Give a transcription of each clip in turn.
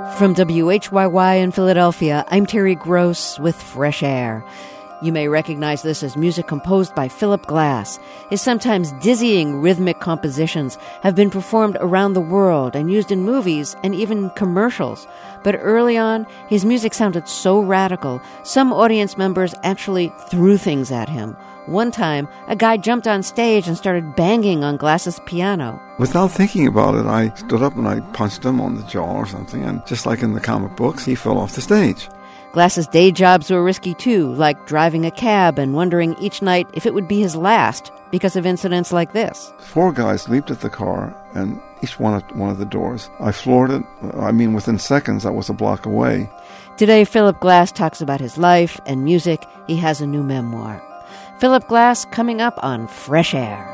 From WHYY in Philadelphia, I'm Terry Gross with Fresh Air. You may recognize this as music composed by Philip Glass. His sometimes dizzying rhythmic compositions have been performed around the world and used in movies and even commercials. But early on, his music sounded so radical, some audience members actually threw things at him. One time, a guy jumped on stage and started banging on Glass's piano. Without thinking about it, I stood up and I punched him on the jaw or something, and just like in the comic books, he fell off the stage. Glass's day jobs were risky too, like driving a cab and wondering each night if it would be his last because of incidents like this. 4 guys leaped at the car, and each one at one of the doors. I floored it. Within seconds, I was a block away. Today, Philip Glass talks about his life and music. He has a new memoir. Philip Glass coming up on Fresh Air.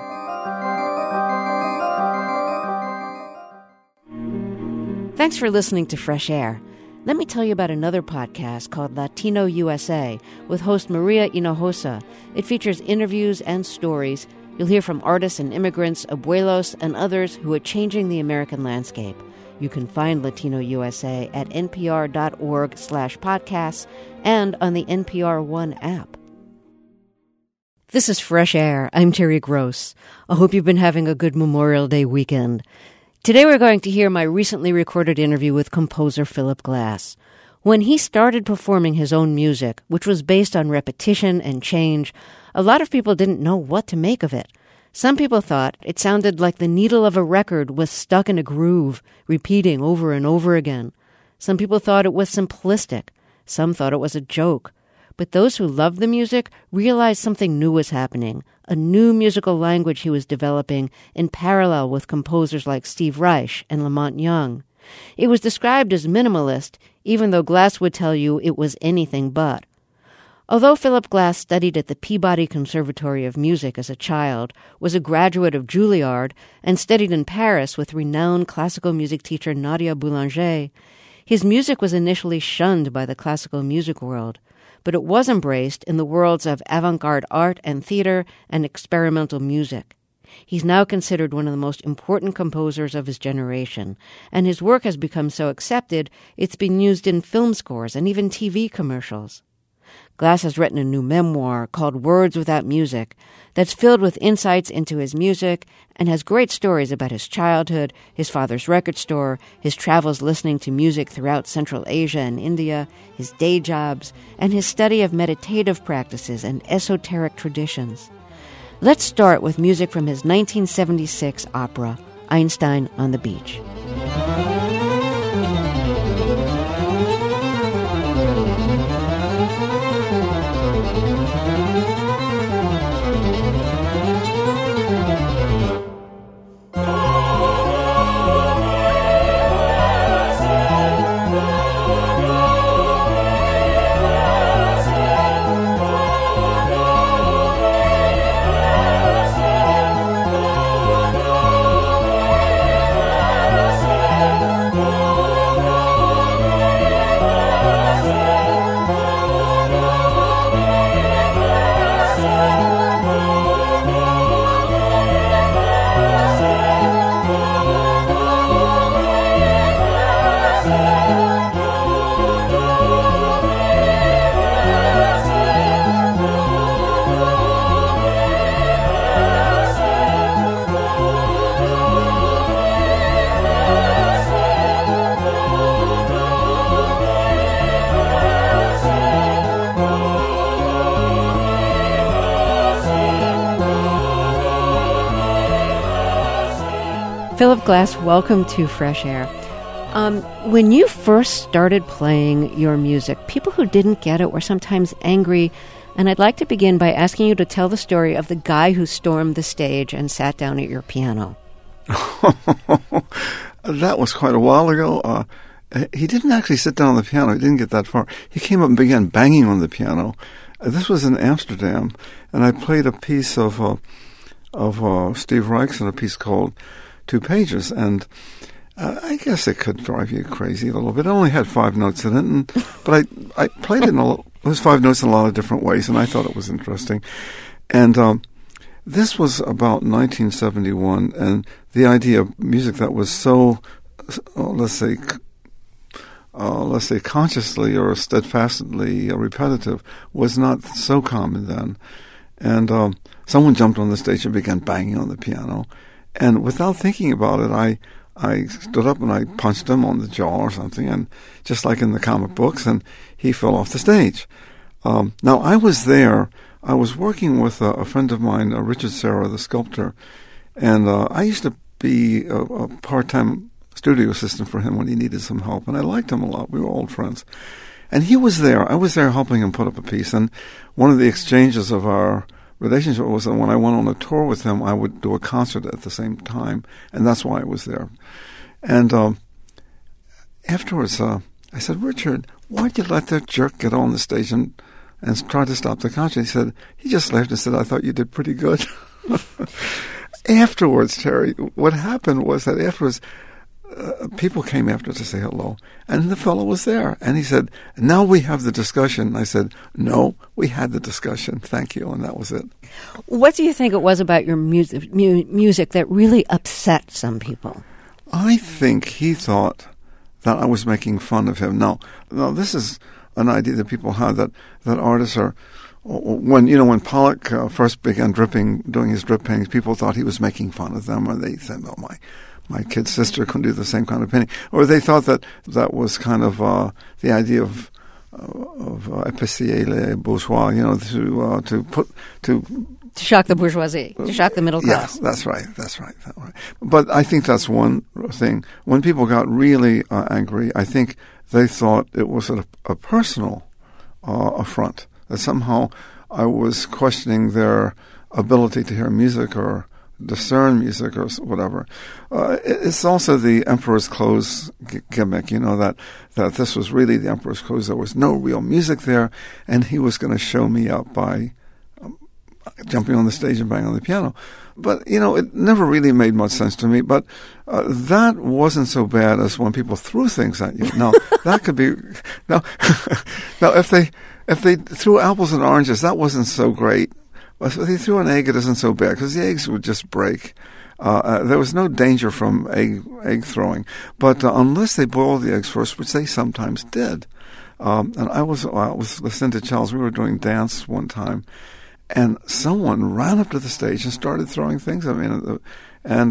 Thanks for listening to Fresh Air. Let me tell you about another podcast called Latino USA with host Maria Hinojosa. It features interviews and stories. You'll hear from artists and immigrants, abuelos, and others who are changing the American landscape. You can find Latino USA at npr.org/podcasts and on the NPR One app. This is Fresh Air. I'm Terry Gross. I hope you've been having a good Memorial Day weekend. Today we're going to hear my recently recorded interview with composer Philip Glass. When he started performing his own music, which was based on repetition and change, a lot of people didn't know what to make of it. Some people thought it sounded like the needle of a record was stuck in a groove, repeating over and over again. Some people thought it was simplistic. Some thought it was a joke. But those who loved the music realized something new was happening, a new musical language he was developing in parallel with composers like Steve Reich and Lamont Young. It was described as minimalist, even though Glass would tell you it was anything but. Although Philip Glass studied at the Peabody Conservatory of Music as a child, was a graduate of Juilliard, and studied in Paris with renowned classical music teacher Nadia Boulanger, his music was initially shunned by the classical music world, but it was embraced in the worlds of avant-garde art and theater and experimental music. He's now considered one of the most important composers of his generation, and his work has become so accepted it's been used in film scores and even TV commercials. Glass has written a new memoir called Words Without Music that's filled with insights into his music and has great stories about his childhood, his father's record store, his travels listening to music throughout Central Asia and India, his day jobs, and his study of meditative practices and esoteric traditions. Let's start with music from his 1976 opera, Einstein on the Beach. Philip Glass, welcome to Fresh Air. When you first started playing your music, people who didn't get it were sometimes angry, and I'd like to begin by asking you to tell the story of the guy who stormed the stage and sat down at your piano. That was quite a while ago. He didn't actually sit down on the piano. He didn't get that far. He came up and began banging on the piano. This was in Amsterdam, and I played a piece of Steve Reich's and a piece called 2 Pages, and I guess it could drive you crazy a little bit. It only had 5 notes in it, but I played it those 5 notes in a lot of different ways, and I thought it was interesting. And this was about 1971, and the idea of music that was so, let's say, let's say, consciously or steadfastly repetitive was not so common then. And someone jumped on the stage and began banging on the piano. And without thinking about it, I stood up and I punched him on the jaw or something, and just like in the comic books, and he fell off the stage. Now, I was there. I was working with a friend of mine, Richard Serra, the sculptor, and I used to be a part-time studio assistant for him when he needed some help, and I liked him a lot. We were old friends. And he was there. I was there helping him put up a piece, and one of the exchanges of our relationship was that when I went on a tour with him, I would do a concert at the same time, and that's why I was there. And afterwards, I said, Richard, why'd you let that jerk get on the stage and try to stop the concert? He just laughed and said, I thought you did pretty good. Afterwards, Terry, what happened was that afterwards, people came after to say hello, and the fellow was there, and he said, now we have the discussion. I said, no, we had the discussion, thank you, and that was it. What do you think it was about your music that really upset some people? I think he thought that I was making fun of him. Now this is an idea that people have, that artists are, when Pollock first began doing his drip paintings, people thought he was making fun of them, or they said, well, my kid's sister couldn't do the same kind of painting, or they thought that was kind of the idea of épicier les bourgeois, to shock the bourgeoisie, to shock the middle class. Yeah, that's right. But I think that's one thing. When people got really angry, I think they thought it was a personal affront, that somehow I was questioning their ability to hear music or discern music or whatever. It's also the Emperor's Clothes gimmick, that this was really the Emperor's Clothes. There was no real music there, and he was going to show me up by jumping on the stage and banging on the piano. But, it never really made much sense to me. But that wasn't so bad as when people threw things at you. Now, that could be... Now, if they threw apples and oranges, that wasn't so great. If they threw an egg, it isn't so bad, because the eggs would just break. There was no danger from egg throwing. But unless they boiled the eggs first, which they sometimes did. And I was listening to Charles. We were doing dance one time, and someone ran up to the stage and started throwing things at me. And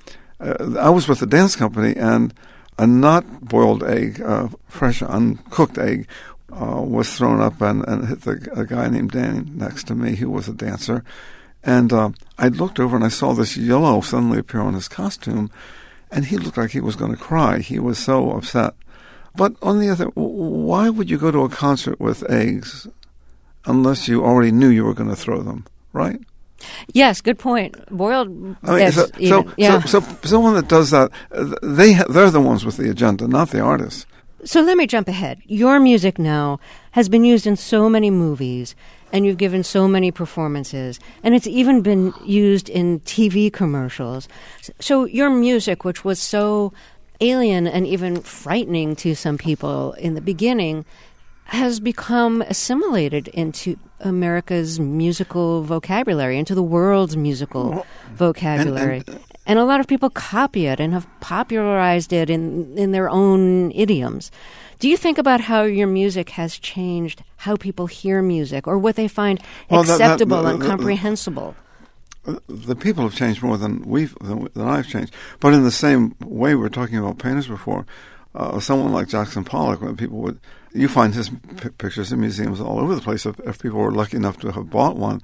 I was with the dance company, and a not boiled egg, fresh uncooked egg, was thrown up and hit a guy named Danny next to me, who was a dancer. And I looked over and I saw this yellow suddenly appear on his costume, and he looked like he was going to cry. He was so upset. But on the other, why would you go to a concert with eggs unless you already knew you were going to throw them, right? Yes, good point. Boiled eggs. So someone that does that, they're the ones with the agenda, not the artists. So let me jump ahead. Your music now has been used in so many movies, and you've given so many performances, and it's even been used in TV commercials. So your music, which was so alien and even frightening to some people in the beginning, has become assimilated into America's musical vocabulary, into the world's musical vocabulary. And a lot of people copy it and have popularized it in their own idioms. Do you think about how your music has changed how people hear music, or what they find acceptable and comprehensible? The people have changed more than I've changed. But in the same way, we were talking about painters before. Someone like Jackson Pollock, when you find his pictures in museums all over the place. If people were lucky enough to have bought one,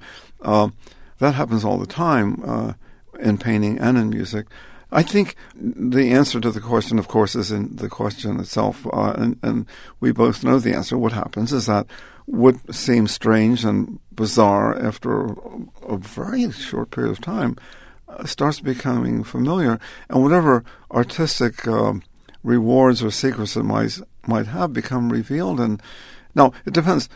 that happens all the time. In painting and in music. I think the answer to the question, of course, is in the question itself, and we both know the answer. What happens is that what seems strange and bizarre after a very short period of time starts becoming familiar, and whatever artistic rewards or secrets it might have become revealed. And now, it depends.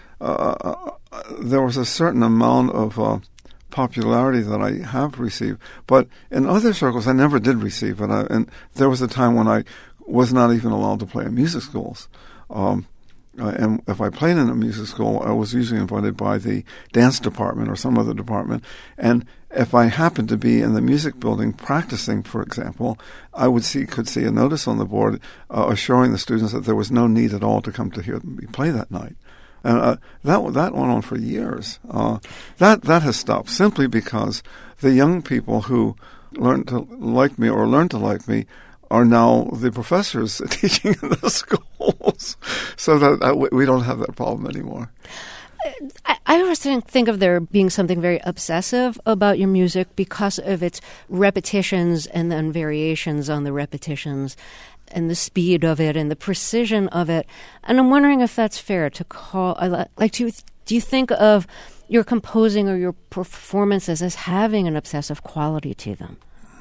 There was a certain amount of popularity that I have received, but in other circles I never did receive it. And there was a time when I was not even allowed to play in music schools. and if I played in a music school, I was usually invited by the dance department or some other department. And if I happened to be in the music building practicing, for example, I could see a notice on the board assuring the students that there was no need at all to come to hear me play that night. And that went on for years. That has stopped simply because the young people who learned to like me are now the professors teaching in the schools, so that we don't have that problem anymore. I always think of there being something very obsessive about your music because of its repetitions and then variations on the repetitions and the speed of it and the precision of it. And I'm wondering if that's fair to call, do you think of your composing or your performances as having an obsessive quality to them?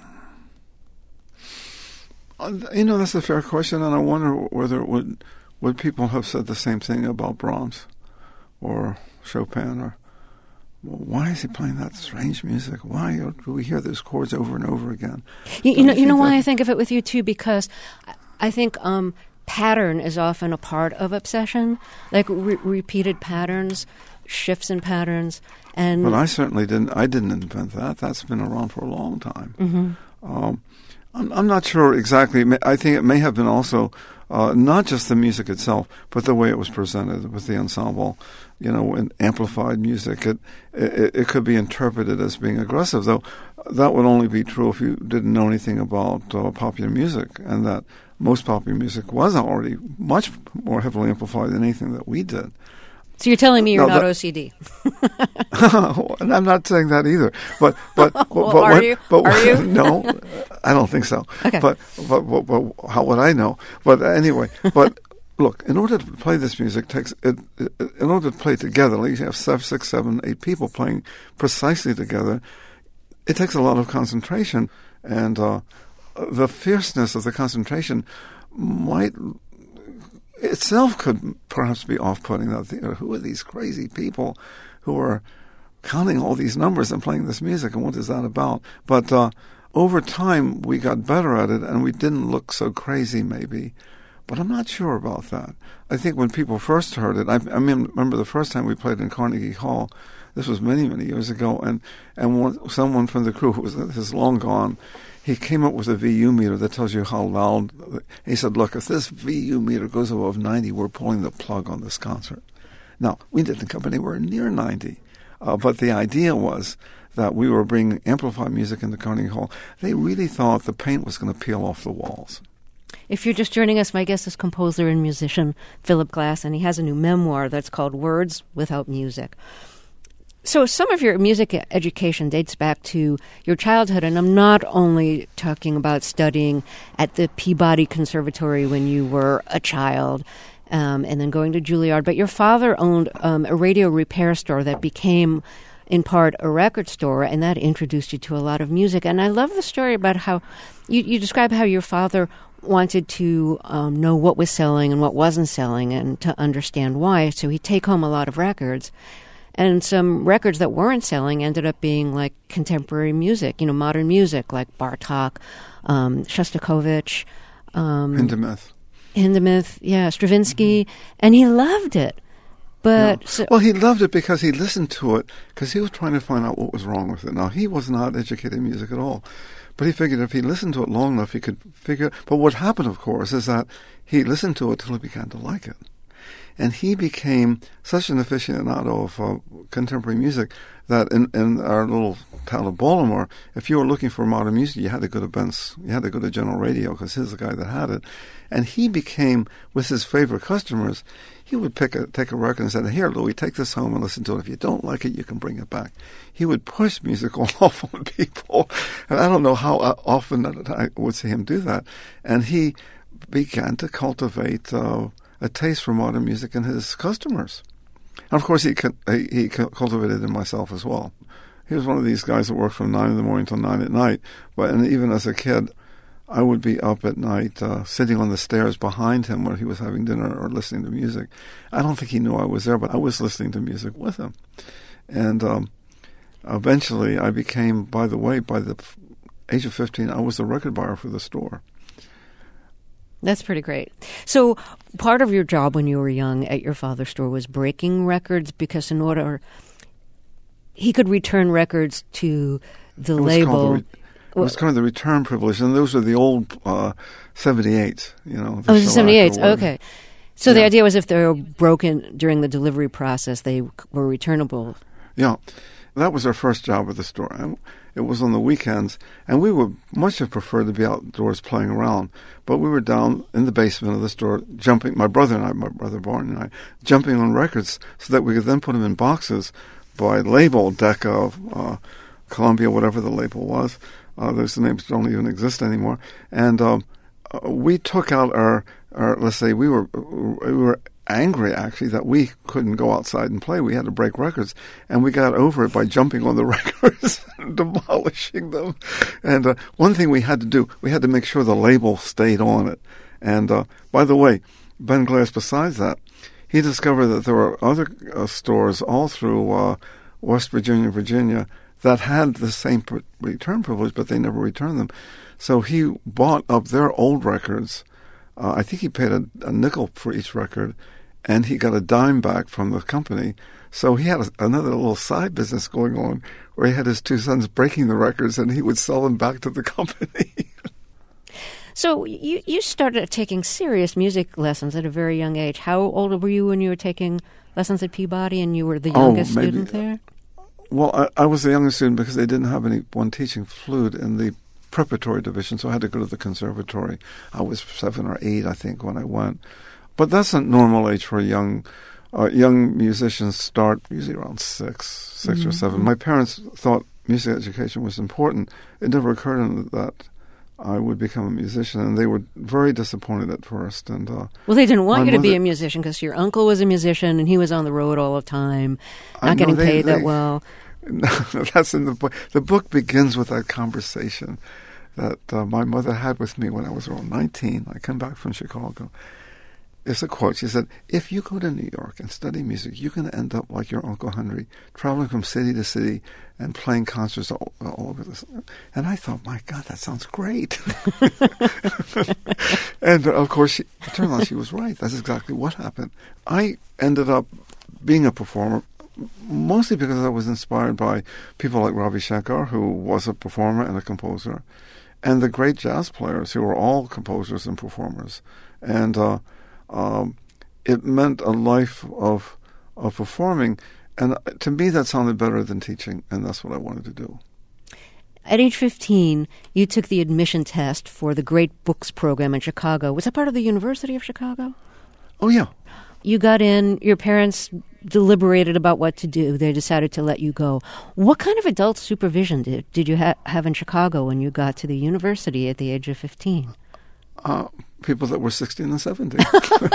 That's a fair question, and I wonder whether would people have said the same thing about Brahms or Chopin, or why is he playing that strange music? Why do we hear those chords over and over again? You know why I think of it with you too, because I think pattern is often a part of obsession, like repeated patterns, shifts in patterns, and. But I certainly didn't. I didn't invent that. That's been around for a long time. Mm-hmm. I'm not sure exactly. I think it may have been also not just the music itself, but the way it was presented with the ensemble, and amplified music. It could be interpreted as being aggressive, though that would only be true if you didn't know anything about popular music, and that most popular music was already much more heavily amplified than anything that we did. So you're telling me you're not OCD? And I'm not saying that either. But are you? Are you? No, I don't think so. Okay. But how would I know? But anyway, look, in order to play this music, in order to play together, like you have 6, 7, 8 people playing precisely together, it takes a lot of concentration, and the fierceness of the concentration might itself could perhaps be off-putting. Who are these crazy people who are counting all these numbers and playing this music, and what is that about? But over time, we got better at it, and we didn't look so crazy, maybe. But I'm not sure about that. I think when people first heard it, I remember the first time we played in Carnegie Hall. This was many, many years ago, and someone from the crew who is long gone, he came up with a VU meter that tells you how loud. He said, look, if this VU meter goes above 90, we're pulling the plug on this concert. Now, we didn't come anywhere near 90, but the idea was that we were bringing amplified music into Carnegie Hall. They really thought the paint was going to peel off the walls. If you're just joining us, my guest is composer and musician Philip Glass, and he has a new memoir that's called Words Without Music. So some of your music education dates back to your childhood, and I'm not only talking about studying at the Peabody Conservatory when you were a child and then going to Juilliard, but your father owned a radio repair store that became, in part, a record store, and that introduced you to a lot of music. And I love the story about how you describe how your father wanted to know what was selling and what wasn't selling and to understand why, so he'd take home a lot of records. And some records that weren't selling ended up being like contemporary music, modern music like Bartók, Shostakovich, Hindemith, yeah, Stravinsky, and he loved it. But well, he loved it because he listened to it because he was trying to find out what was wrong with it. Now, he was not educated in music at all, but he figured if he listened to it long enough, he could figure. But what happened, of course, is that he listened to it till he began to like it. And he became such an aficionado of contemporary music that in our little town of Baltimore, if you were looking for modern music, you had to go to Ben's, you had to go to General Radio because he's the guy that had it. And he became, with his favorite customers, he would take a record and say, here, Louis, take this home and listen to it. If you don't like it, you can bring it back. He would push music all off on people. And I don't know how often I would see him do that. And he began to cultivate a taste for modern music in his customers. And of course, he cultivated it in myself as well. He was one of these guys that worked from 9 in the morning till 9 at night. And even as a kid, I would be up at night sitting on the stairs behind him where he was having dinner or listening to music. I don't think he knew I was there, but I was listening to music with him. And eventually I became, by the way, by the age of 15, I was the record buyer for the store. That's pretty great. So part of your job when you were young at your father's store was breaking records because in order he could return records to the label. It was kind of the return privilege, and those are the old 78s, you know. Oh, the 78s, okay. So the idea was if they were broken during the delivery process, they were returnable. Yeah. That was our first job at the store. It was on the weekends, and we would much have preferred to be outdoors playing around. But we were down in the basement of the store, jumping, my brother Barney and I, jumping on records so that we could then put them in boxes by label, Decca, Columbia, whatever the label was. Those names don't even exist anymore. And we took out our let's say, we were angry, actually, that we couldn't go outside and play. We had to break records, and we got over it by jumping on the records and demolishing them. And one thing we had to do, we had to make sure the label stayed on it. And by the way, Ben Glass, besides that, he discovered that there were other stores all through West Virginia, that had the same return privilege, but they never returned them. So he bought up their old records. I think he paid a nickel for each record, and he got a dime back from the company. So he had another little side business going on where he had his two sons breaking the records, and he would sell them back to the company. So you started taking serious music lessons at a very young age. How old were you when you were taking lessons at Peabody and you were the youngest student there? Well, I was the youngest student because they didn't have anyone teaching flute in the preparatory division, so I had to go to the conservatory. I was 7 or 8, I think, when I went. But that's a normal age for young musicians. Start usually around 6 or 7. My parents thought music education was important. It never occurred to them that I would become a musician, and they were very disappointed at first. And well, they didn't want you to be a musician because your uncle was a musician and he was on the road all the time, not getting paid that well. No, that's in the book. The book begins with that conversation that my mother had with me when I was around 19. I come back from Chicago. It's a quote. She said, "If you go to New York and study music, you can end up like your Uncle Henry, traveling from city to city and playing concerts all over this." And I thought, my God, that sounds great. And, of course, it turned out she was right. That's exactly what happened. I ended up being a performer, mostly because I was inspired by people like Ravi Shankar, who was a performer and a composer, and the great jazz players who were all composers and performers. And it meant a life of performing. And to me, that sounded better than teaching, and that's what I wanted to do. At age 15, you took the admission test for the Great Books program in Chicago. Was that part of the University of Chicago? Oh, yeah. You got in, your parents deliberated about what to do. They decided to let you go. What kind of adult supervision did you have in Chicago when you got to the university at the age of 15? People that were 16 and 17.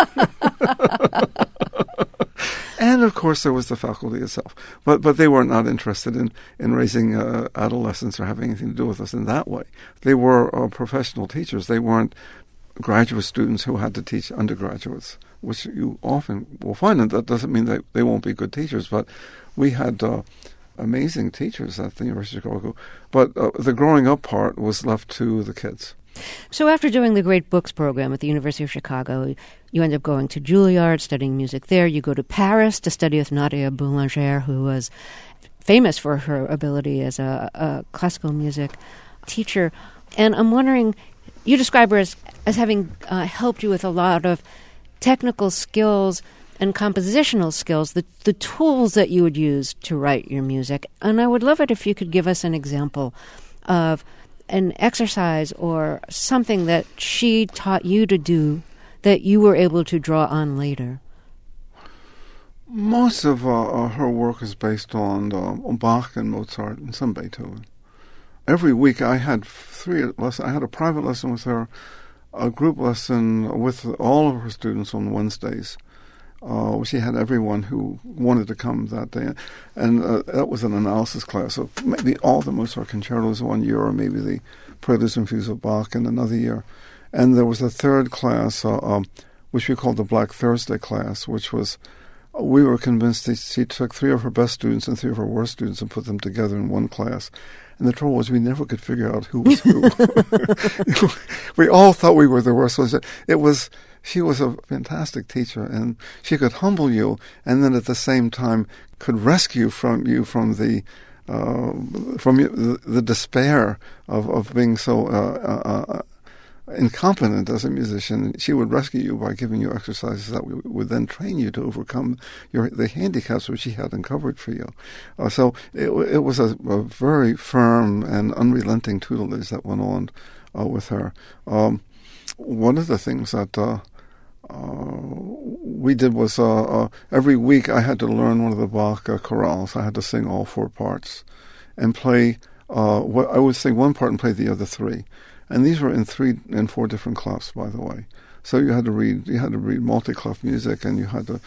And, of course, there was the faculty itself. But they were not interested in raising adolescents or having anything to do with us in that way. They were professional teachers. They weren't graduate students who had to teach undergraduates, which you often will find. And that doesn't mean that they won't be good teachers. But we had amazing teachers at the University of Chicago. But the growing up part was left to the kids. So after doing the Great Books program at the University of Chicago, you end up going to Juilliard, studying music there. You go to Paris to study with Nadia Boulanger, who was famous for her ability as a classical music teacher. And I'm wondering, you describe her as having helped you with a lot of technical skills and compositional skills, the tools that you would use to write your music. And I would love it if you could give us an example of an exercise or something that she taught you to do that you were able to draw on later. Most of her work is based on Bach and Mozart and some Beethoven. Every week I had 3 lessons. I had a private lesson with her, a group lesson with all of her students on Wednesdays. She had everyone who wanted to come that day. And that was an analysis class. So maybe all the Mozart concertos 1 year, or maybe the Preludes and Fugues of Bach in another year. And there was a third class, which we called the Black Thursday class, which was we were convinced that she took 3 of her best students and 3 of her worst students and put them together in one class. And the trouble was we never could figure out who was who. We all thought we were the worst. She was a fantastic teacher, and she could humble you, and then at the same time could rescue you from the despair of being so incompetent as a musician. She would rescue you by giving you exercises that would then train you to overcome the handicaps which she had uncovered for you. So it was a very firm and unrelenting tutelage that went on with her. One of the things that we did was every week I had to learn one of the Bach chorales. I had to sing all 4 parts and play. I would sing one part and play the other 3. And these were in 3 and 4 different clefs, by the way. So you had to read multi-clef music, and you had to,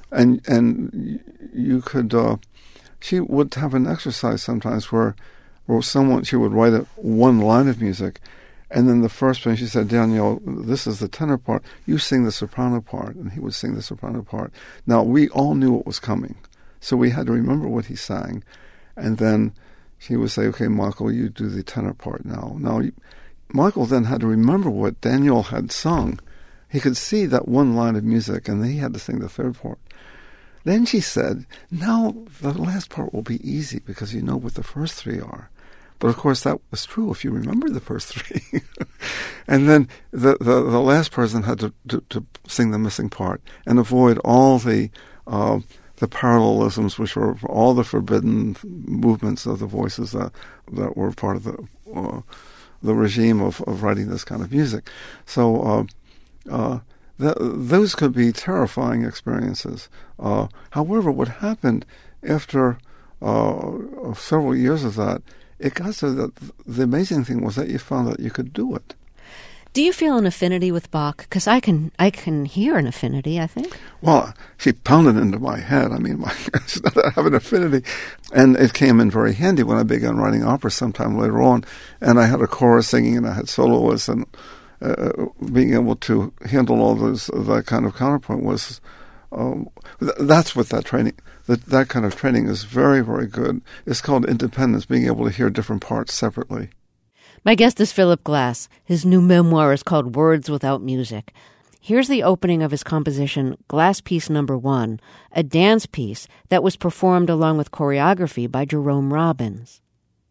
and you could. She would have an exercise sometimes where she would write one line of music, and then the first one she said, Daniel, this is the tenor part. You sing the soprano part, and he would sing the soprano part. Now we all knew what was coming, so we had to remember what he sang, and then she would say, "Okay, Michael, you do the tenor part now." Michael then had to remember what Daniel had sung. He could see that one line of music, and then he had to sing the 3rd part. Then she said, now the last part will be easy because you know what the first 3 are. But of course that was true if you remember the first 3. And then the last person had to sing the missing part and avoid all the parallelisms, which were all the forbidden movements of the voices that were part of the regime of writing this kind of music. So those could be terrifying experiences. However, what happened after several years of that, it got so that the amazing thing was that you found that you could do it. Do you feel an affinity with Bach? Because I can hear an affinity, I think. Well, she pounded into my head. I mean, I have an affinity. And it came in very handy when I began writing opera sometime later on. And I had a chorus singing and I had soloists, and being able to handle all that kind of counterpoint was, that's what that training, that kind of training is very, very good. It's called independence, being able to hear different parts separately. My guest is Philip Glass. His new memoir is called Words Without Music. Here's the opening of his composition, Glass Piece No. 1, a dance piece that was performed along with choreography by Jerome Robbins.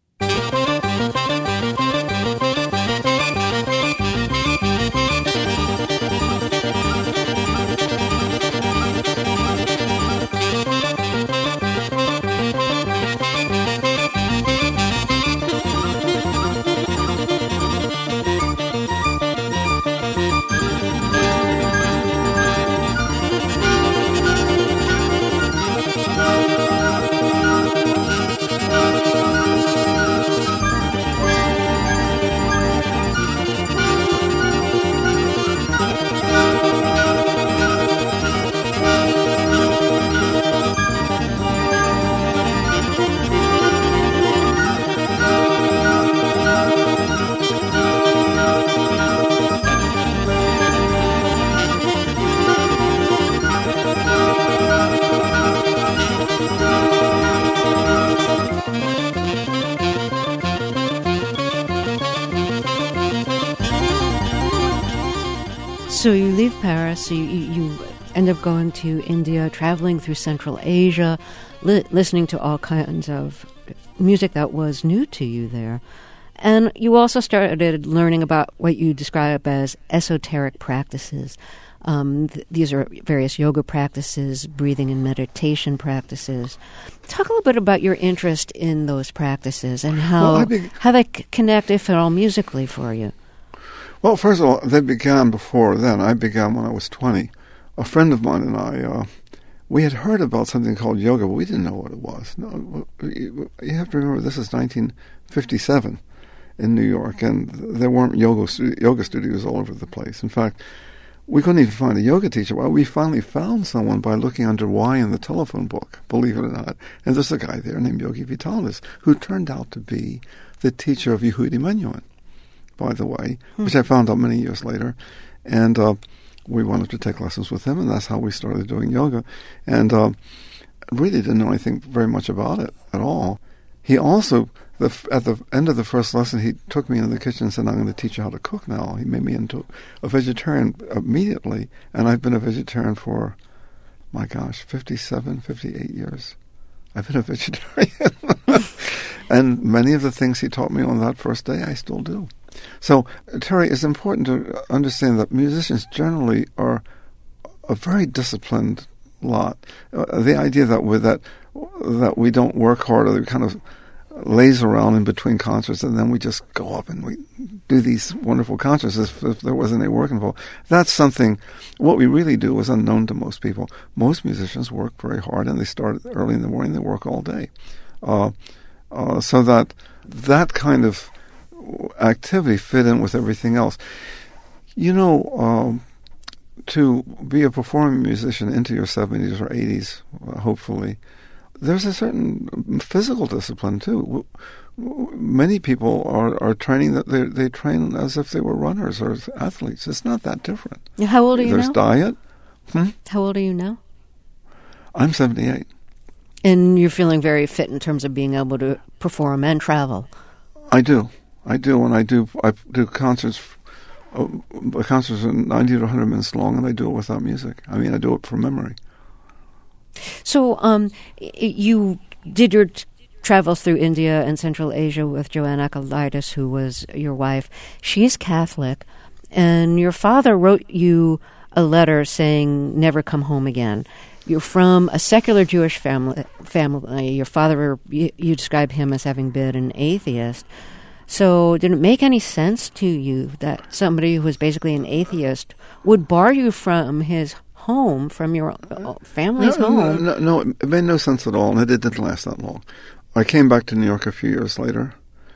So you leave Paris, you end up going to India, traveling through Central Asia, listening to all kinds of music that was new to you there. And you also started learning about what you describe as esoteric practices. These are various yoga practices, breathing and meditation practices. Talk a little bit about your interest in those practices and how they connect, if at all, musically for you. Well, first of all, they began before then. I began when I was 20. A friend of mine and I, we had heard about something called yoga, but we didn't know what it was. No, you have to remember, this is 1957 in New York, and there weren't yoga studios all over the place. In fact, we couldn't even find a yoga teacher. Well, we finally found someone by looking under Y in the telephone book, believe it or not. And there's a guy there named Yogi Vitalis, who turned out to be the teacher of Yehudi Menuhin, by the way, which I found out many years later. And we wanted to take lessons with him, and that's how we started doing yoga. And really didn't know anything very much about it at all. He also, at the end of the first lesson, he took me into the kitchen and said, "I'm going to teach you how to cook now." He made me into a vegetarian immediately, and I've been a vegetarian for, my gosh, 57, 58 years. I've been a vegetarian. And many of the things he taught me on that first day, I still do. So, Terry, it's important to understand that musicians generally are a very disciplined lot. The idea that we don't work hard, or we kind of laze around in between concerts and then we just go up and we do these wonderful concerts as if there wasn't any work involved. That's something, what we really do is unknown to most people. Most musicians work very hard, and they start early in the morning, they work all day. So that kind of activity fit in with everything else. You know, to be a performing musician into your 70s or 80s, hopefully, there's a certain physical discipline too. Many people are training that they train as if they were runners or athletes. It's not that different. How old are you now? There's diet. How old are you now? I'm 78. And you're feeling very fit in terms of being able to perform and travel. I do, and I do concerts. Concerts are 90 to 100 minutes long, and I do it without music. I mean, I do it from memory. So you did your travels through India and Central Asia with Joanne Akalaitis, who was your wife. She's Catholic, and your father wrote you a letter saying, "Never come home again." You're from a secular Jewish family. Your father, you describe him as having been an atheist. So did it make any sense to you that somebody who was basically an atheist would bar you from his home, from your family's home? No, it made no sense at all, and it didn't last that long. I came back to New York a few years later.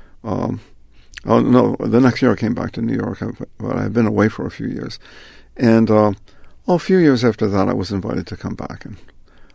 The next year I came back to New York, but I had been away for a few years. And a few years after that, I was invited to come back, and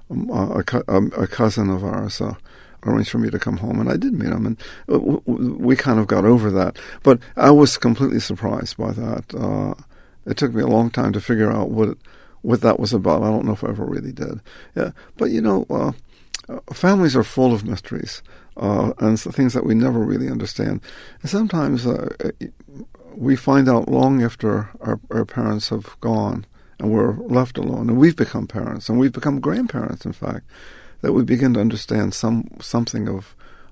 a cousin of ours arranged for me to come home, and I did meet him, and we kind of got over that. But I was completely surprised by that. It took me a long time to figure out what that was about. I don't know if I ever really did. Yeah, but you know, families are full of mysteries and things that we never really understand. And sometimes we find out long after our parents have gone, and we're left alone, and we've become parents, and we've become grandparents, in fact, that we begin to understand something of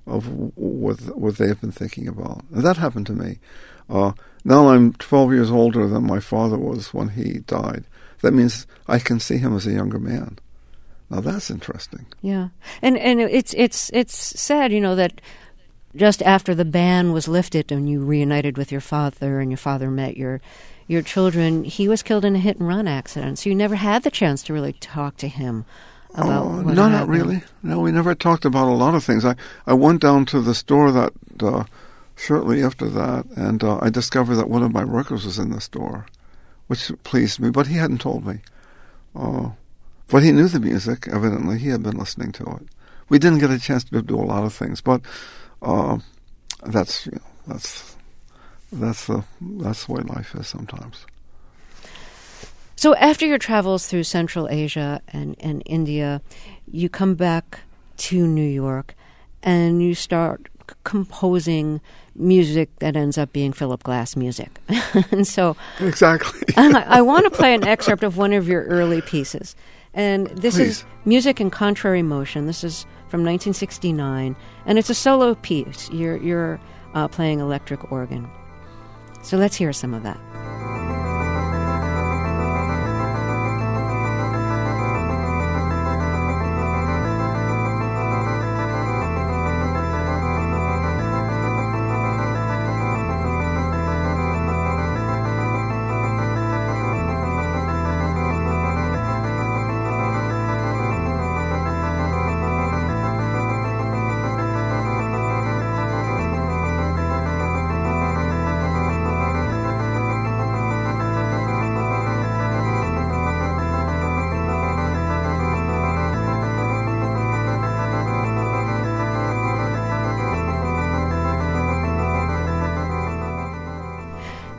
what they've been thinking about. And that happened to me. Now I'm 12 years older than my father was when he died. That means I can see him as a younger man. Now that's interesting. Yeah, and it's sad, you know, that just after the ban was lifted and you reunited with your father and your father met your children, he was killed in a hit-and-run accident. So you never had the chance to really talk to him about what happened. Not really. No, we never talked about a lot of things. I went down to the store that shortly after that, and I discovered that one of my records was in the store, which pleased me, but he hadn't told me. But he knew the music, evidently. He had been listening to it. We didn't get a chance to do a lot of things, but that's the way life is sometimes. So after your travels through Central Asia and India, you come back to New York and you start composing music that ends up being Philip Glass music. And so exactly. I want to play an excerpt of one of your early pieces. And this Please. is Music in Contrary Motion. This is from 1969, and it's a solo piece. You're playing electric organ. So let's hear some of that.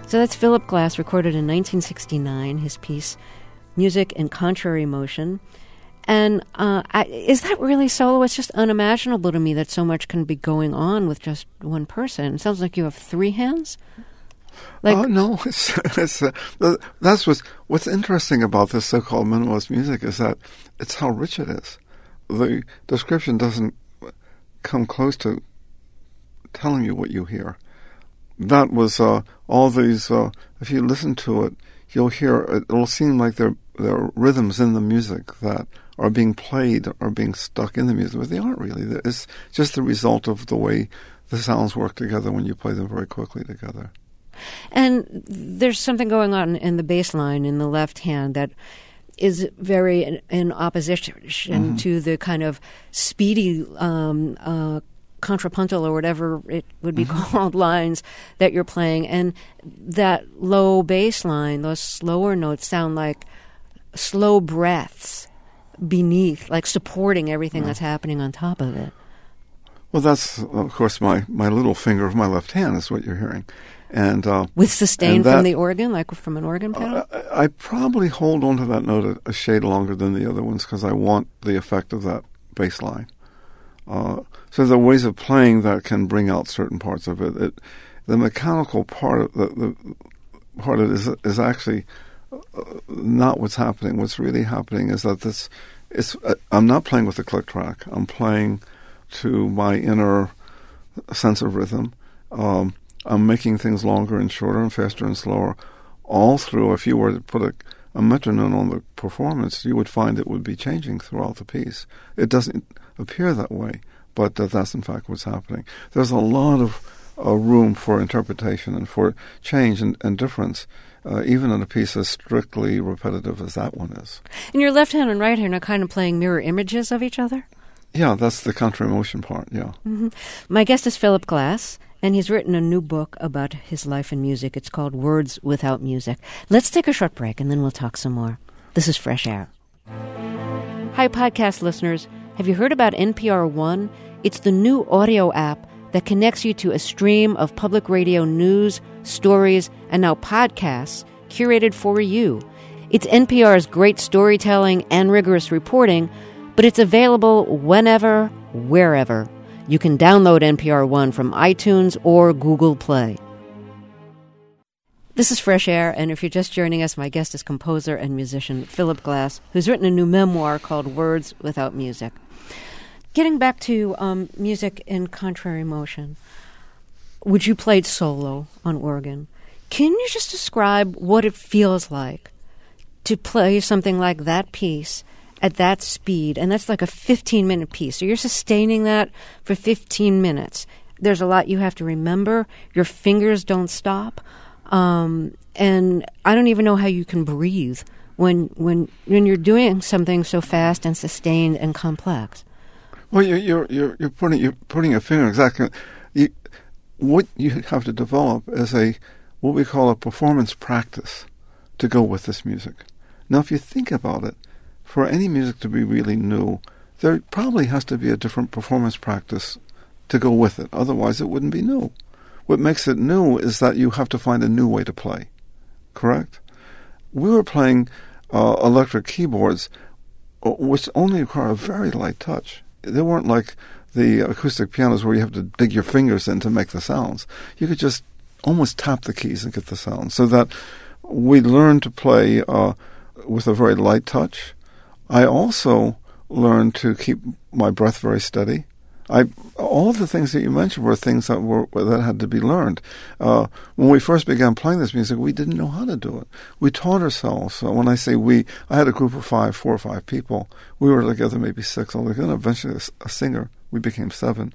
So that's Philip Glass, recorded in 1969, his piece, Music in Contrary Motion. And is that really solo? It's just unimaginable to me that so much can be going on with just one person. It sounds like you have three hands? No, that's what's interesting about this so-called minimalist music is that it's how rich it is. The description doesn't come close to telling you what you hear. That was all these. If you listen to it, you'll hear. It'll seem like there are rhythms in the music that are being played or being stuck in the music, but they aren't really. It's just the result of the way the sounds work together when you play them very quickly together. And there's something going on in the bass line in the left hand that is very in opposition to the kind of speedy contrapuntal or whatever it would be called lines that you're playing. And that low bass line, those slower notes sound like slow breaths beneath, like supporting everything that's happening on top of it. Well, that's, of course, my little finger of my left hand is what you're hearing. And with sustain from the organ, like from an organ pedal? I probably hold on to that note a shade longer than the other ones because I want the effect of that bass line. So there are ways of playing that can bring out certain parts of it. The mechanical part of the part of it is actually not what's happening. What's really happening is that I'm not playing with a click track. I'm playing to my inner sense of rhythm. I'm making things longer and shorter and faster and slower all through. If you were to put a metronome on the performance, you would find it would be changing throughout the piece. It doesn't appear that way, but that's in fact what's happening. There's a lot of room for interpretation and for change and difference, even in a piece as strictly repetitive as that one is. And your left hand and right hand are kind of playing mirror images of each other? Yeah, that's the contrary motion part, yeah. Mm-hmm. My guest is Philip Glass, and he's written a new book about his life in music. It's called Words Without Music. Let's take a short break, and then we'll talk some more. This is Fresh Air. Hi, podcast listeners. Have you heard about NPR One? It's the new audio app that connects you to a stream of public radio news, stories, and now podcasts curated for you. It's NPR's great storytelling and rigorous reporting, but it's available whenever, wherever. You can download NPR One from iTunes or Google Play. This is Fresh Air, and if you're just joining us, my guest is composer and musician Philip Glass, who's written a new memoir called Words Without Music. Getting back to music in contrary motion, which you played solo on organ, can you just describe what it feels like to play something like that piece at that speed? And that's like a 15-minute piece. So you're sustaining that for 15 minutes. There's a lot you have to remember. Your fingers don't stop. And I don't even know how you can breathe when you're doing something so fast and sustained and complex. Well, you're putting a finger exactly. What you have to develop is what we call a performance practice to go with this music. Now, if you think about it, for any music to be really new, there probably has to be a different performance practice to go with it. Otherwise, it wouldn't be new. What makes it new is that you have to find a new way to play. Correct? We were playing electric keyboards, which only require a very light touch. They weren't like the acoustic pianos where you have to dig your fingers in to make the sounds. You could just almost tap the keys and get the sound. So that we learned to play with a very light touch. I also learned to keep my breath very steady. All of the things that you mentioned were things that had to be learned. When we first began playing this music, we didn't know how to do it. We taught ourselves. So when I say we, I had a group of 4 or 5 people. We were together maybe 6. And eventually a singer. We became 7.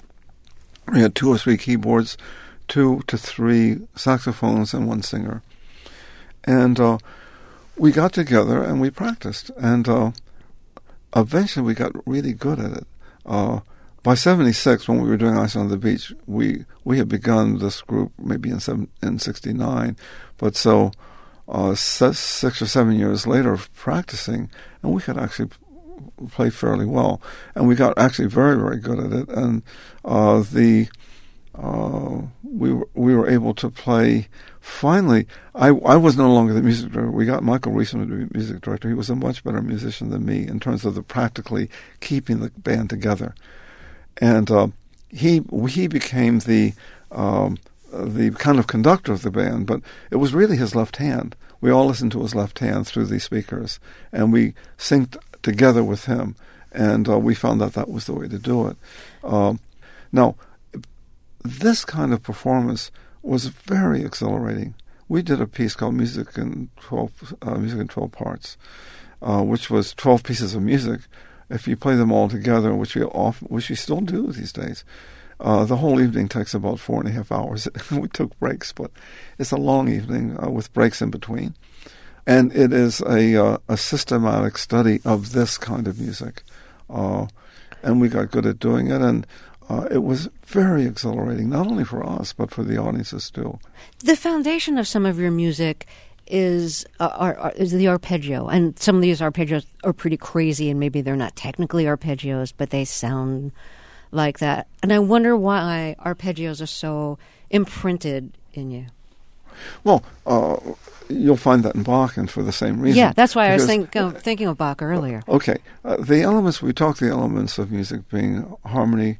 We had 2 or 3 keyboards, 2 to 3 saxophones, and 1 singer. And we got together and we practiced. And eventually we got really good at it. By 76, when we were doing Ice on the Beach, we had begun this group maybe in 69. But so 6 or 7 years later of practicing, and we could actually play fairly well. And we got actually very, very good at it. And we were able to play. Finally, I was no longer the music director. We got Michael Reisman to be music director. He was a much better musician than me in terms of the practically keeping the band together. And he became the kind of conductor of the band, but it was really his left hand. We all listened to his left hand through these speakers, and we synced together with him, and we found that was the way to do it. Now, this kind of performance was very exhilarating. We did a piece called Music in 12 Parts, which was 12 pieces of music. If you play them all together, which we still do these days, the whole evening takes about 4.5 hours. We took breaks, but it's a long evening with breaks in between. And it is a systematic study of this kind of music. And we got good at doing it, and it was very exhilarating, not only for us, but for the audiences too. The foundation of some of your music is the arpeggio, and some of these arpeggios are pretty crazy, and maybe they're not technically arpeggios, but they sound like that. And I wonder why arpeggios are so imprinted in you. Well, you'll find that in Bach, and for the same reason. Yeah, that's why I was thinking of Bach earlier. Okay. The elements, we talk the elements of music being harmony,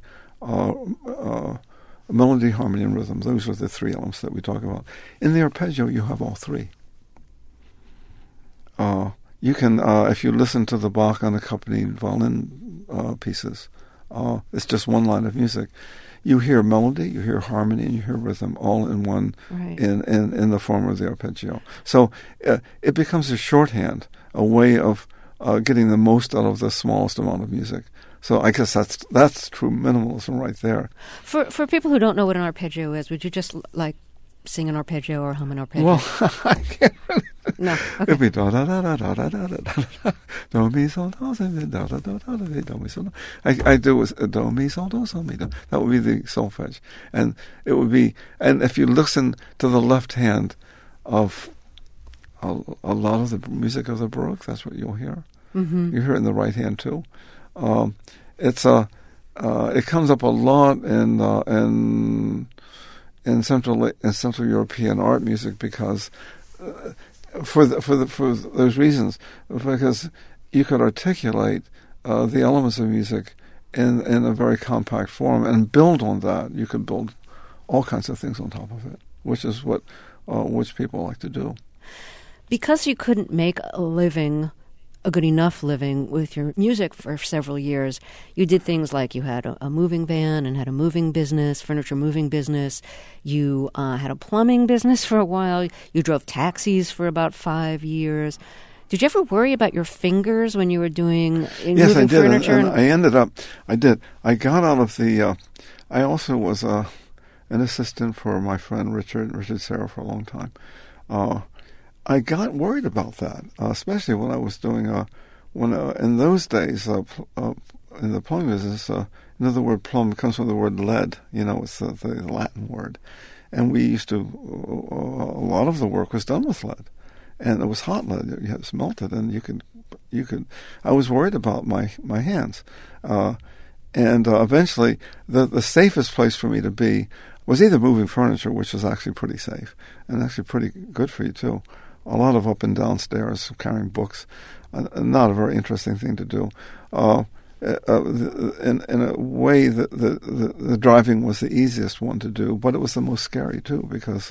melody, harmony, and rhythm. Those are the three elements that we talk about. In the arpeggio, you have all three. You can, if you listen to the Bach unaccompanied violin pieces, it's just one line of music. You hear melody, you hear harmony, and you hear rhythm all in one, right, in the form of the arpeggio. So it becomes a shorthand, a way of getting the most out of the smallest amount of music. So I guess that's true minimalism right there. For people who don't know what an arpeggio is, would you just like sing an arpeggio or hum an arpeggio? Well, I can't really. No. Okay. It'd be da da da da da da da da da do mi sol do mi da da da da da do mi sol. I do was do mi sol do mi do. That would be the solfege, and it would be. And if you listen to the left hand of a lot of the music of the Baroque, that's what you'll hear. Mm-hmm. You hear it in the right hand too. It comes up a lot in Central European art music because for those reasons, because you could articulate the elements of music in a very compact form and build on that. You could build all kinds of things on top of it, which is what which people like to do. Because you couldn't make a good enough living with your music for several years, you did things like you had a moving van and had a moving business, furniture moving business. You had a plumbing business for a while. You drove taxis for about 5 years. Did you ever worry about your fingers when you were moving furniture? Yes, I did. I got out of the, I also was an assistant for my friend Richard Serra for a long time. I got worried about that, especially when I was doing in those days in the plumbing business. Another word, plumb, comes from the word lead. It's the Latin word, and we used to. A lot of the work was done with lead, and it was hot lead. You had it melted, and you could. I was worried about my hands, and eventually the safest place for me to be was either moving furniture, which was actually pretty safe and actually pretty good for you too. A lot of up and down stairs, carrying books, not a very interesting thing to do. In a way, the driving was the easiest one to do, but it was the most scary too, because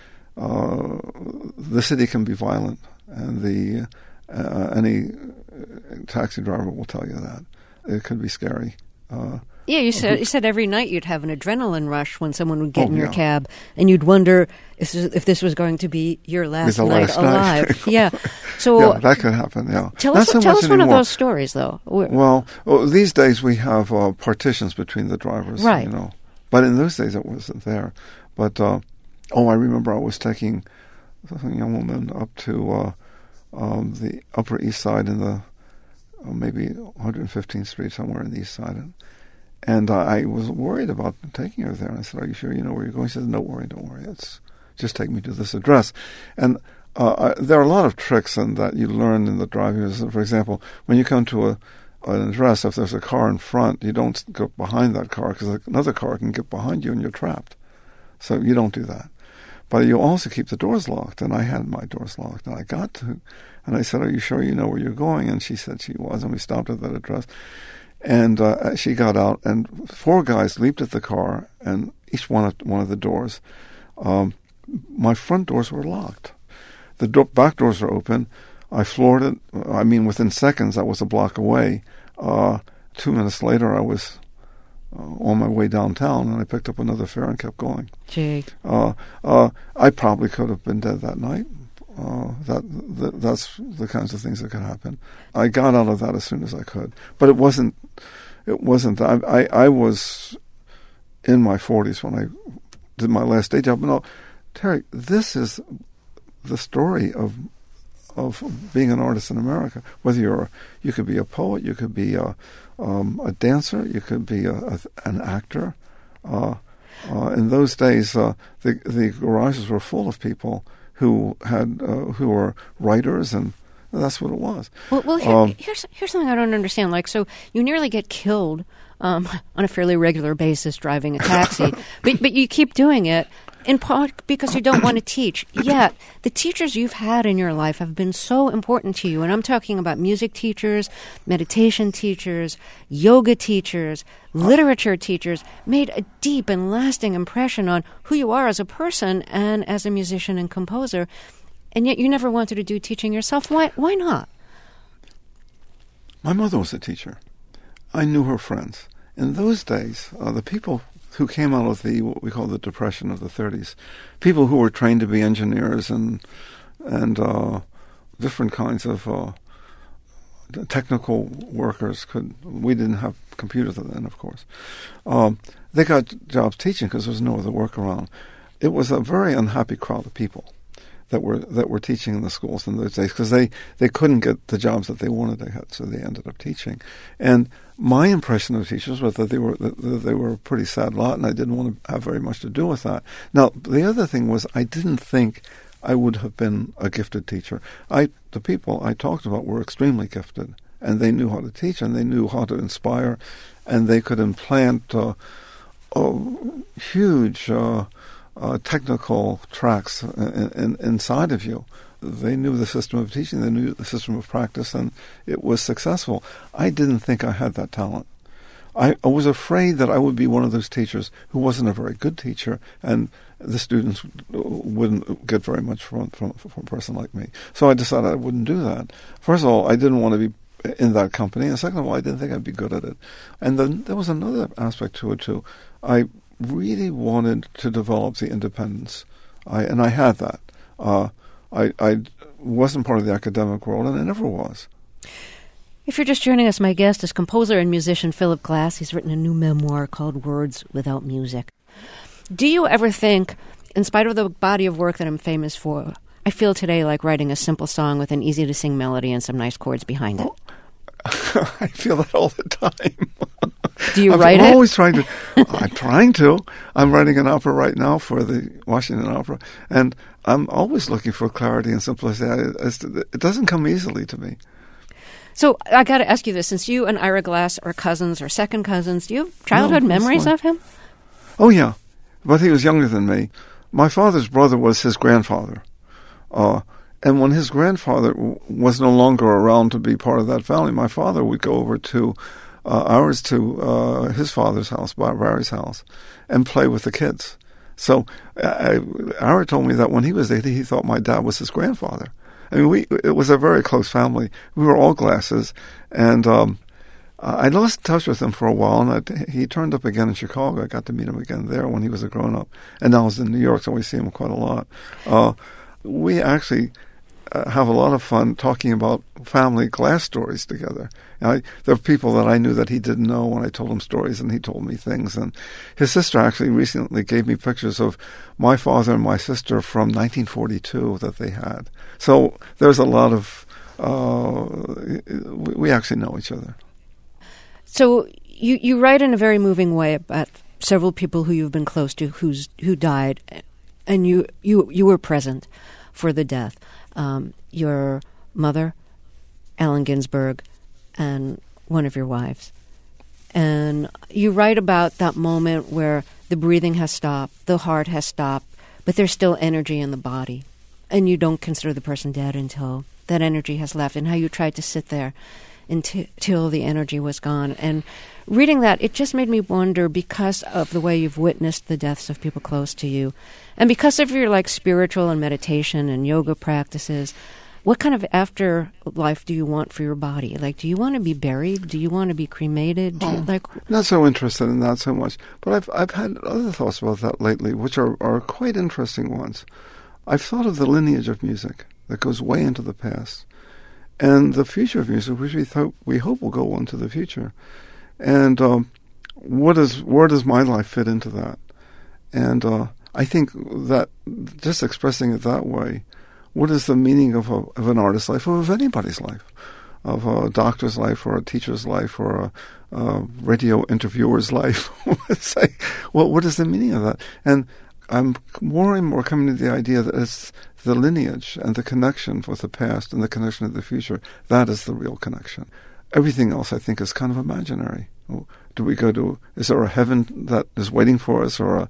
the city can be violent, and any taxi driver will tell you that. It could be scary. Yeah, you said every night you'd have an adrenaline rush when someone would get in your cab, and you'd wonder if this was going to be your last night alive. Yeah, so yeah, that could happen. Yeah, tell us one of those stories, though. Well, these days we have partitions between the drivers, right? But in those days it wasn't there. But I remember I was taking a young woman up to the Upper East Side in the maybe 115th Street, somewhere in the East Side. And I was worried about taking her there. And I said, "Are you sure you know where you're going?" She said, don't worry. Just take me to this address." And there are a lot of tricks in that you learn in the driving. For example, when you come to an address, if there's a car in front, you don't go behind that car because another car can get behind you and you're trapped. So you don't do that. But you also keep the doors locked, and I had my doors locked, and I got to, and I said, "Are you sure you know where you're going?" And she said she was, and we stopped at that address. And she got out, and 4 guys leaped at the car, and each one at one of the doors. My front doors were locked. The back doors were open. I floored it. I mean, within seconds, I was a block away. 2 minutes later, I was on my way downtown, and I picked up another fare and kept going. Gee. I probably could have been dead that night. That's the kinds of things that could happen. I got out of that as soon as I could, but it wasn't. I was in my 40s when I did my last day job. No, Terry, this is the story of being an artist in America. Whether you could be a poet, you could be a dancer, you could be an actor. In those days, the garages were full of people who were writers, and that's what it was. Well, here's something I don't understand. Like, so you nearly get killed on a fairly regular basis driving a taxi, but you keep doing it in part because you don't want to teach. Yet the teachers you've had in your life have been so important to you, and I'm talking about music teachers, meditation teachers, yoga teachers, literature teachers, made a deep and lasting impression on who you are as a person and as a musician and composer. And yet you never wanted to do teaching yourself. Why not? My mother was a teacher. I knew her friends. In those days, the people who came out of what we call the Depression of the 30s, people who were trained to be engineers and different kinds of technical workers. We didn't have computers then, of course. They got jobs teaching because there was no other work around. It was a very unhappy crowd of people that were teaching in the schools in those days because they couldn't get the jobs that they wanted to get, so they ended up teaching. And my impression of teachers was that they were a pretty sad lot, and I didn't want to have very much to do with that. Now, the other thing was I didn't think I would have been a gifted teacher. The people I talked about were extremely gifted, and they knew how to teach, and they knew how to inspire, and they could implant huge technical tracks inside of you. They knew the system of teaching, they knew the system of practice, and it was successful. I didn't think I had that talent. I was afraid that I would be one of those teachers who wasn't a very good teacher, and the students wouldn't get very much from a person like me. So I decided I wouldn't do that. First of all, I didn't want to be in that company, and second of all, I didn't think I'd be good at it. And then there was another aspect to it, too. I really wanted to develop the independence, and I had that. I wasn't part of the academic world, and I never was. If you're just joining us, my guest is composer and musician Philip Glass. He's written a new memoir called Words Without Music. Do you ever think, in spite of the body of work that I'm famous for, I feel today like writing a simple song with an easy-to-sing melody and some nice chords behind it? I feel that all the time. Do you write it? I'm always trying to. I'm trying to. I'm writing an opera right now for the Washington Opera, and I'm always looking for clarity and simplicity. It doesn't come easily to me. So I got to ask you this: since you and Ira Glass are cousins or second cousins, do you have childhood memories of him? Oh yeah, but he was younger than me. My father's brother was his grandfather. And when his grandfather was no longer around to be part of that family, my father would go over to his father's house, Barry's house, and play with the kids. So Ira told me that when he was 80, he thought my dad was his grandfather. I mean, it was a very close family. We were all Glasses, and I lost touch with him for a while, and he turned up again in Chicago. I got to meet him again there when he was a grown-up, and now he's in New York, so we see him quite a lot. We actually have a lot of fun talking about family Glass stories together. There are people that I knew that he didn't know when I told him stories, and he told me things. And his sister actually recently gave me pictures of my father and my sister from 1942 that they had. So there's a lot of we actually know each other. So you write in a very moving way about several people who you've been close to who died, and you were present for the death. Your mother, Allen Ginsberg, and one of your wives. And you write about that moment where the breathing has stopped, the heart has stopped, but there's still energy in the body. And you don't consider the person dead until that energy has left, and how you tried to sit there until the energy was gone. And reading that, it just made me wonder, because of the way you've witnessed the deaths of people close to you, and because of your spiritual and meditation and yoga practices, what kind of afterlife do you want for your body? Do you want to be buried? Do you want to be cremated? Not so interested in that so much. But I've had other thoughts about that lately, which are quite interesting ones. I've thought of the lineage of music that goes way into the past, and the future of music, which we hope will go on to the future. And where does my life fit into that? And I think that just expressing it that way, what is the meaning of an artist's life, or of anybody's life, of a doctor's life, or a teacher's life, or a radio interviewer's life? Say, what is the meaning of that? And I'm more and more coming to the idea that it's the lineage and the connection with the past and the connection to the future. That is the real connection. Everything else, I think, is kind of imaginary. Do we go to? Is there a heaven that is waiting for us, or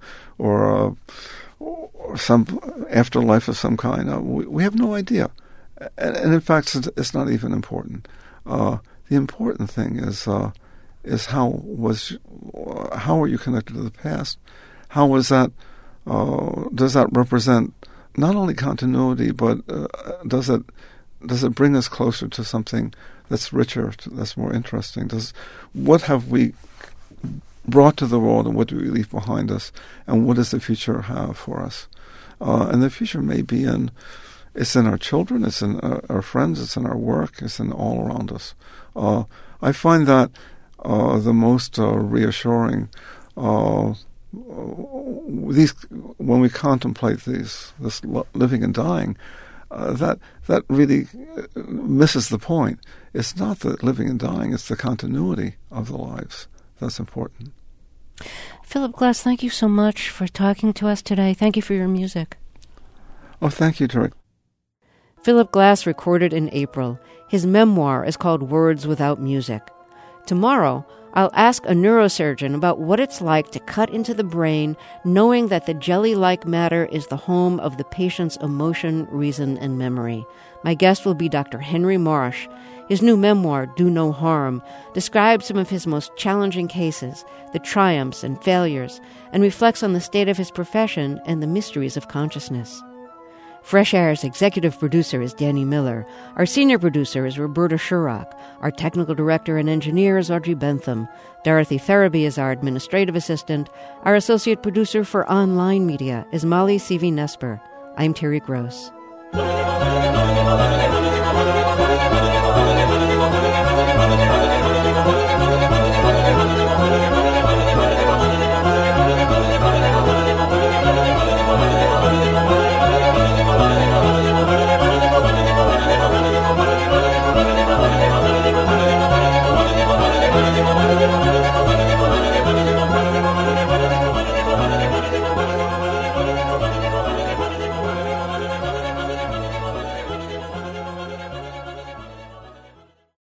some afterlife of some kind? We have no idea, and in fact, it's not even important. The important thing is how are you connected to the past? How was that? Does that represent not only continuity, but does it bring us closer to something that's richer, that's more interesting? What have we brought to the world, and what do we leave behind us, and what does the future have for us? And the future may be it's in our children, it's in our friends, it's in our work, it's in all around us. I find that the most reassuring. When we contemplate this living and dying, that really misses the point. It's not the living and dying; it's the continuity of the lives that's important. Philip Glass, thank you so much for talking to us today. Thank you for your music. Oh, thank you, Terry. Philip Glass recorded in April. His memoir is called Words Without Music. Tomorrow, I'll ask a neurosurgeon about what it's like to cut into the brain, knowing that the jelly-like matter is the home of the patient's emotion, reason, and memory. My guest will be Dr. Henry Marsh. His new memoir, Do No Harm, describes some of his most challenging cases, the triumphs and failures, and reflects on the state of his profession and the mysteries of consciousness. Fresh Air's executive producer is Danny Miller. Our senior producer is Roberta Shurock. Our technical director and engineer is Audrey Bentham. Dorothy Farabee is our administrative assistant. Our associate producer for online media is Molly Seavey-Nesper. I'm Terry Gross.